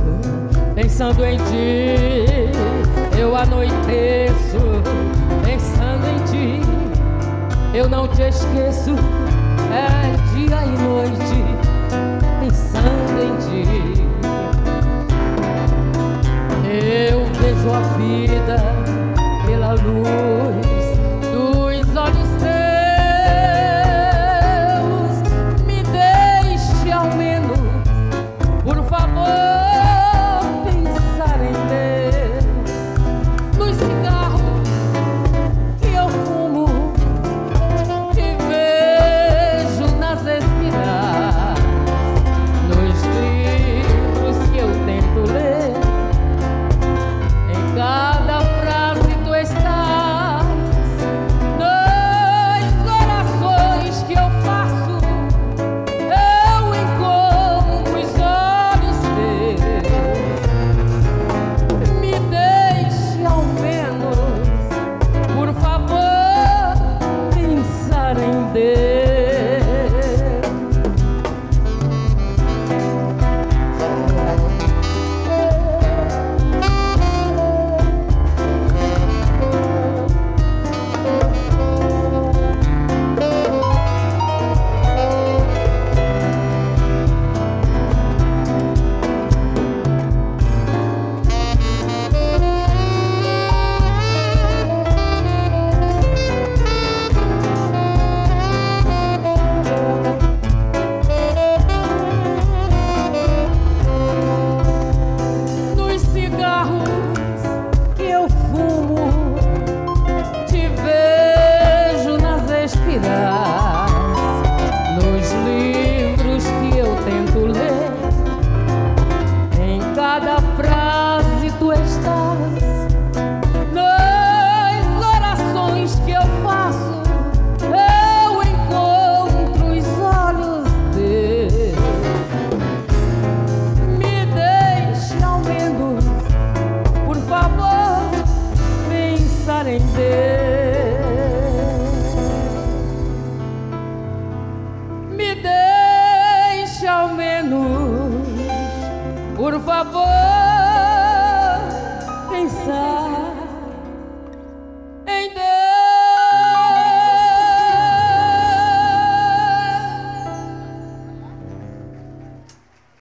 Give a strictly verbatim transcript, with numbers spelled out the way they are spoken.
pensando em ti. Eu anoiteço pensando em ti. Eu não te esqueço, é dia e noite pensando em ti. Eu vejo a vida pela luz dos olhos teus. Me deixe ao menos, por favor, pensar em Deus. Nos cigarros que eu fumo, te vejo nas espirais. Nos livros que eu tento ler, em cada frase tu estás. Nas orações que eu faço, eu encontro os olhos teus. Me deixe ao menos, por favor, pensar em Deus. Nos cigarros que eu fumo, te vejo nas espirais. Nos livros que eu tento ler, em cada frase tu estás. Nas orações que eu faço, eu encontro os olhos teus. Me deixe ao menos, por favor, pensar em Deus. Me deixe ao menos, por favor,